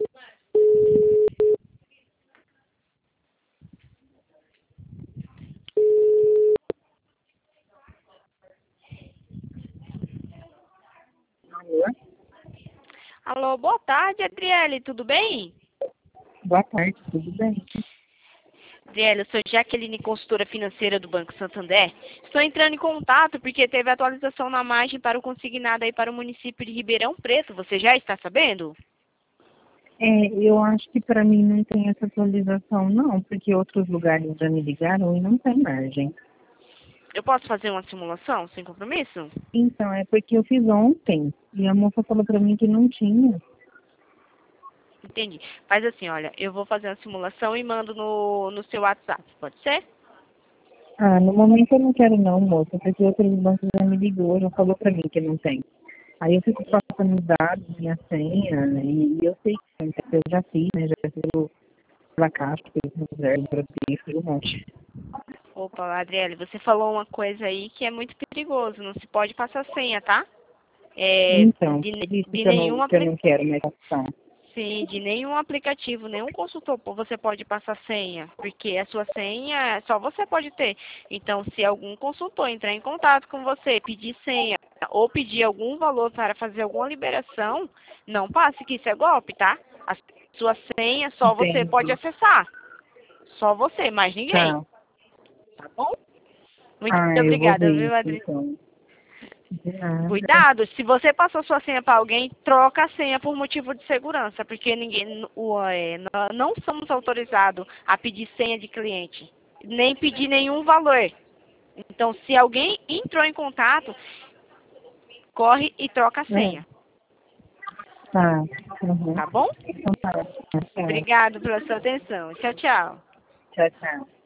Alô? Alô, boa tarde, Adriele, tudo bem? Boa tarde, tudo bem? Adriele, eu sou Jaqueline, consultora financeira do Banco Santander. Estou entrando em contato porque teve atualização na margem para o consignado aí para o município de Ribeirão Preto. Você já está sabendo? Eu acho que para mim não tem essa atualização não, porque outros lugares já me ligaram e não tem margem. Eu posso fazer uma simulação sem compromisso? Então, é porque eu fiz ontem e a moça falou para mim que não tinha. Entendi. Faz assim, olha, eu vou fazer uma simulação e mando no seu WhatsApp, pode ser? Ah, no momento eu não quero não, moça, porque outros bancos já me ligou, já falou para mim que não tem. Aí eu fico passando os dados, minha senha, e eu sei que tem, porque eu já fiz, né, já fiz pela caixa, pelo reserva, para fiz um monte. Opa, Adriele, você falou uma coisa aí que é muito perigoso. Não se pode passar senha, tá? É, Então, por isso de que eu nenhum não, que eu não quero mais opção. Sim, de nenhum aplicativo, nenhum consultor você pode passar senha, porque a sua senha só você pode ter. Então, se algum consultor entrar em contato com você, pedir senha ou pedir algum valor para fazer alguma liberação, não passe, que isso é golpe, tá? A sua senha só você pode Entendi. acessar. Só você, mais ninguém. Tá. Tá bom? Muito Ah, eu vou obrigada, ver viu, isso Adri? então. De nada. Cuidado, se você passou sua senha para alguém, troca a senha por motivo de segurança, porque não somos autorizados a pedir senha de cliente, nem pedir nenhum valor. Então, se alguém entrou em contato, corre e troca a É, senha, tá. Uhum. tá bom? Então tá. Tchau, Obrigado pela sua atenção. Tchau, tchau. tchau. Tchau.